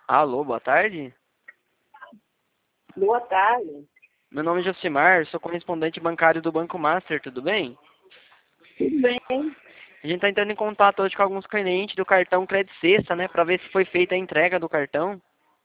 Alô, boa tarde. Boa tarde. Meu nome é Josimar, sou correspondente bancário do Banco Master, tudo bem? Tudo bem? A gente tá entrando em contato hoje com alguns clientes do cartão Credit Sexta, né, para ver se foi feita a entrega do cartão.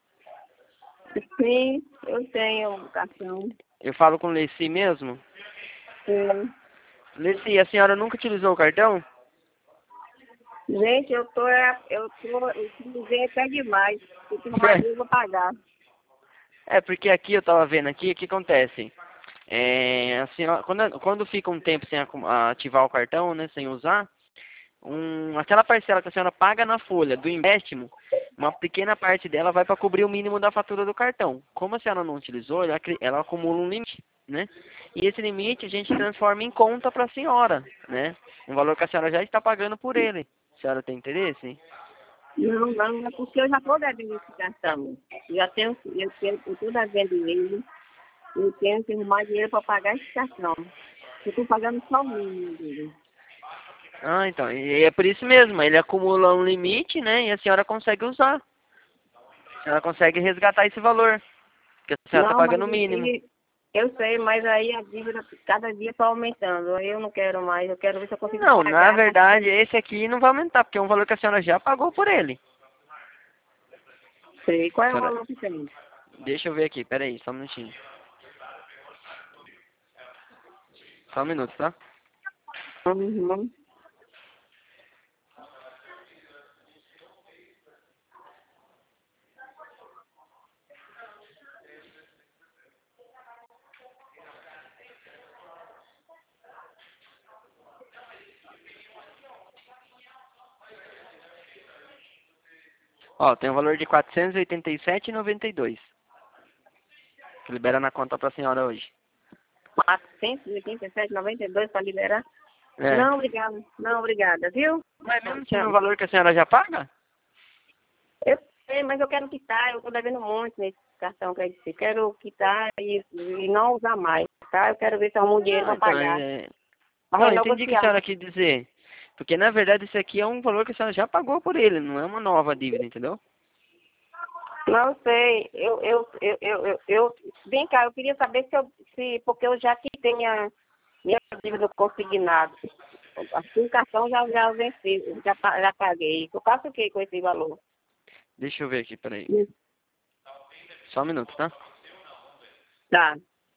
Sim, eu tenho um cartão. Eu falo com Leci mesmo. Sim. Leci, a senhora nunca utilizou o cartão? Gente, eu utilizei até demais. Se tem mais eu vou pagar. É, porque aqui eu tava vendo aqui, o que acontece? A senhora, quando fica um tempo sem ativar o cartão, né, sem usar, aquela parcela que a senhora paga na folha do empréstimo, uma pequena parte dela vai para cobrir o mínimo da fatura do cartão. Como a senhora não utilizou, ela acumula um limite, né? E esse limite a gente transforma em conta para a senhora, né? Um valor que a senhora já está pagando por ele. A senhora tem interesse? Não, é porque eu já estou devendo esse cartão. Eu estou devendo ele. Eu tenho que arrumar dinheiro para pagar esse cartão. Eu estou pagando só o mínimo dele. Ah, então, e é por isso mesmo, ele acumula um limite, né? E a senhora consegue usar. A senhora consegue resgatar esse valor, porque a senhora está Não, mas pagando o mínimo. eu sei, mas aí a dívida cada dia está aumentando. Aí eu não quero mais, eu quero ver se eu consigo Não, na pagar. verdade, esse aqui não vai aumentar, porque é um valor que a senhora já pagou por ele. Sei. Qual é o Senhora, valor que tem? deixa eu ver aqui, peraí, só um minutinho. Só um minuto, tá? Uhum. Ó, tem um valor de 487,92, que libera na conta pra senhora hoje. 487,92 para liberar? É. Não, obrigada. Não, obrigada, viu? Mas mesmo sendo Tchau. um valor que a senhora já paga? Eu sei, mas eu quero quitar. Eu estou devendo muito nesse cartão que eu disse. Quero quitar e não usar mais, tá? Eu quero ver se arrumo dinheiro Não, para então, pagar. Para não, entendi o que a renegociar. senhora quis dizer. Porque, na verdade, esse aqui é um valor que a senhora já pagou por ele, não é uma nova dívida, entendeu? Não sei. Vem cá, eu queria saber porque eu já quitei minha dívida consignada. Assim, o cartão já venci, já paguei. Eu faço o que com esse valor? Deixa eu ver aqui, peraí. Só um minuto, tá? Tá.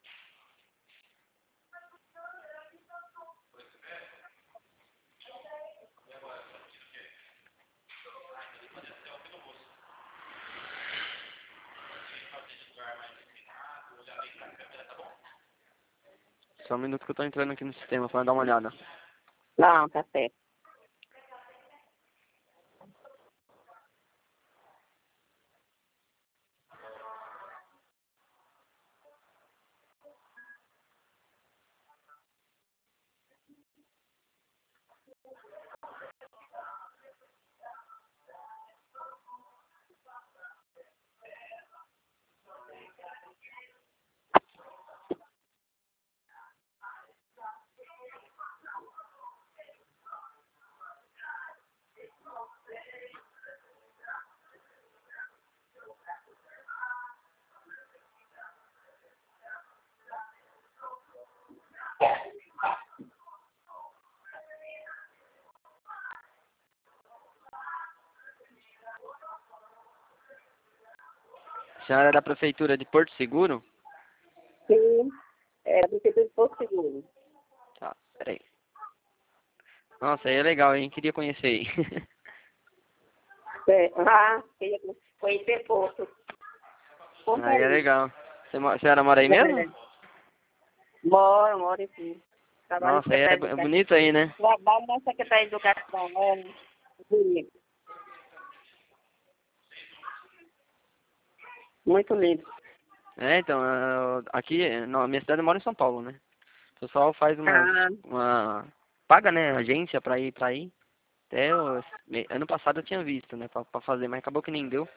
Só um minuto que eu tô entrando aqui no sistema pra dar uma olhada. Não, tá certo. A senhora é da prefeitura de Porto Seguro? Sim, é do setor de Porto Seguro. Tá, peraí. Nossa, aí é legal, hein? Queria conhecer aí. É, queria conhecer Porto. Porto Aí é aí. legal. A senhora mora aí mesmo? É. Moro aqui. Trabalho no Nossa, aí é Secretaria de Educação. bonito aí, né? Trabalho na Secretaria de Educação, né? Bonito. Muito lindo. É, então, aqui, na minha cidade eu moro em São Paulo, né? O pessoal faz Ah, paga, né, agência pra ir pra aí. Até ano passado eu tinha visto, né, pra fazer, mas acabou que nem deu.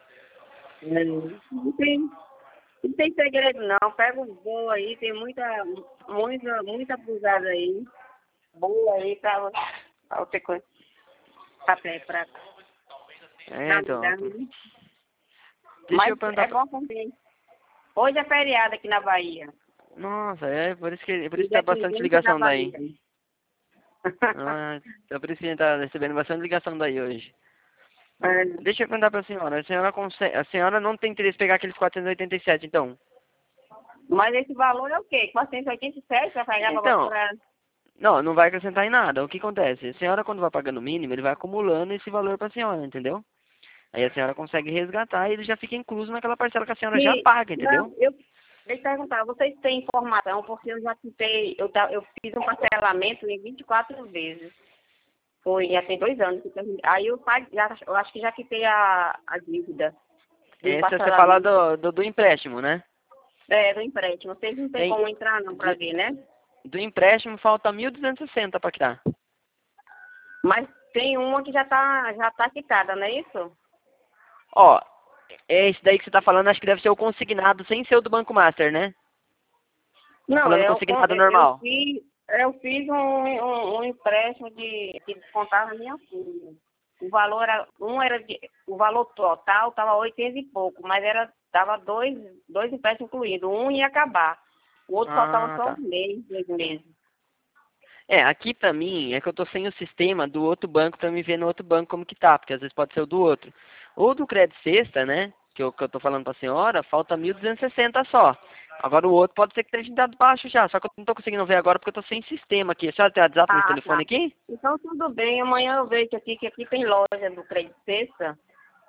não tem segredo não. Pega um voo aí, tem muita cruzada aí. Boa aí pra outra coisa. Pra É, então, mudar, né? Deixa eu Mas é perguntar. bom também. Hoje é feriado aqui na Bahia. Nossa, é por isso que Dia tá bastante 15 da ligação daí. Bahia. Ah, então por isso que a gente tá recebendo bastante ligação daí hoje. É. Deixa eu perguntar pra senhora, a senhora não tem interesse em pegar aqueles 487, então? Mas esse valor é o quê? 487 vai pagar Então, pra... não, não vai acrescentar em nada. O que acontece? A senhora, quando vai pagando o mínimo, ele vai acumulando esse valor pra senhora, entendeu? Aí a senhora consegue resgatar e ele já fica incluso naquela parcela que a senhora já Sim. paga, Não, entendeu? deixa eu perguntar, vocês têm informação, porque eu já quitei, eu fiz um parcelamento em 24 vezes. Foi, já tem 2 anos que eu terminei. Aí eu acho que já quitei a dívida do Esse você fala parcelamento. do empréstimo, né? É, do empréstimo. Vocês não têm Tem, como entrar não pra do, ver, né? do empréstimo falta 1.260 para quitar. Mas tem uma que já tá quitada, não é isso? Ó, esse daí que você tá falando, acho que deve ser o consignado sem ser o do Banco Master, né? Tá Não, falando consignado normal. eu fiz um empréstimo que descontava a minha folha. O valor o valor total estava 800 e pouco, mas dava dois empréstimos incluídos. Um ia acabar. O outro faltava Ah, só tá. um mês, 2 meses. É, aqui pra mim, é que eu tô sem o sistema do outro banco pra me ver no outro banco como que tá, porque às vezes pode ser o do outro. Ou do Crédito Sexta, né, que eu tô falando pra senhora, falta 1.260 só. Agora o outro pode ser que tenha dado baixo já, só que eu não tô conseguindo ver agora porque eu tô sem sistema aqui. A senhora tem WhatsApp no Ah, tá. telefone aqui? Então tudo bem, amanhã eu vejo aqui que aqui tem loja do Crédito Sexta,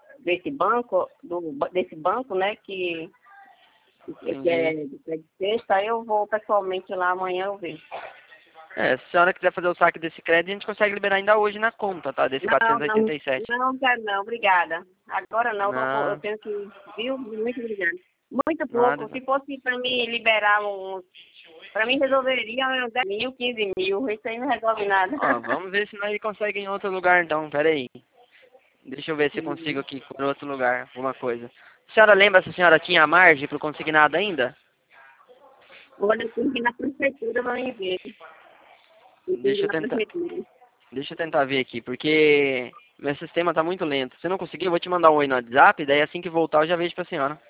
desse banco, né, que é Entendi. do Crédito Sexta, aí eu vou pessoalmente lá amanhã eu vejo. É, se a senhora quiser fazer o saque desse crédito, a gente consegue liberar ainda hoje na conta, tá? Desse Não, não, 487. não quero não, obrigada. Agora não, eu Não, tenho que, viu? Muito obrigada. Muito pouco, nada. se fosse para mim liberar para mim resolveria uns 10 mil, 15 mil, isso aí não resolve nada. Ó, vamos ver se nós conseguimos em outro lugar então, pera aí. Deixa eu ver se eu consigo aqui por outro lugar, alguma coisa. A senhora lembra se a senhora tinha margem pro consignado ainda? Olha, eu tenho que ir na prefeitura para mim ver. Eu tenho que Deixa ir eu na tentar, prefeitura. deixa eu tentar ver aqui, porque meu sistema tá muito lento. Se eu não conseguir, eu vou te mandar um oi no WhatsApp, daí assim que voltar eu já vejo pra senhora.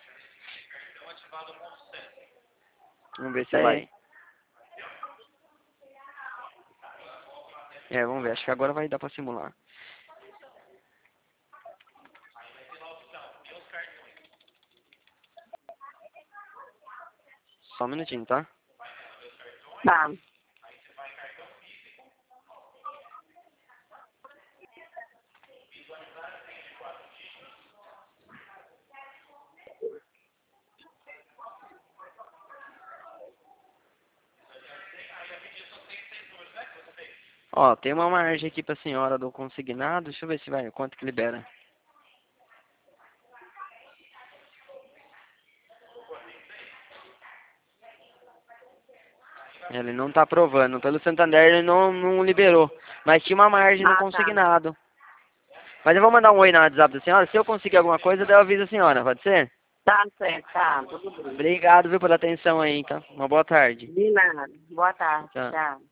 Vamos ver se É. vai. É, vamos ver, acho que agora vai dar pra simular. Só um minutinho, tá? Tá. Ó, tem uma margem aqui pra senhora do consignado, deixa eu ver se vai, quanto que libera. Ele não tá aprovando. Pelo Santander ele não liberou. Mas tinha uma margem no Ah, tá. consignado. Mas eu vou mandar um oi no WhatsApp da senhora. Se eu conseguir alguma coisa, daí eu aviso a senhora, pode ser? Tá certo, tá, tudo bem. Obrigado, viu, pela atenção aí, tá? Uma boa tarde. De nada. Boa tarde, Tchau. tchau.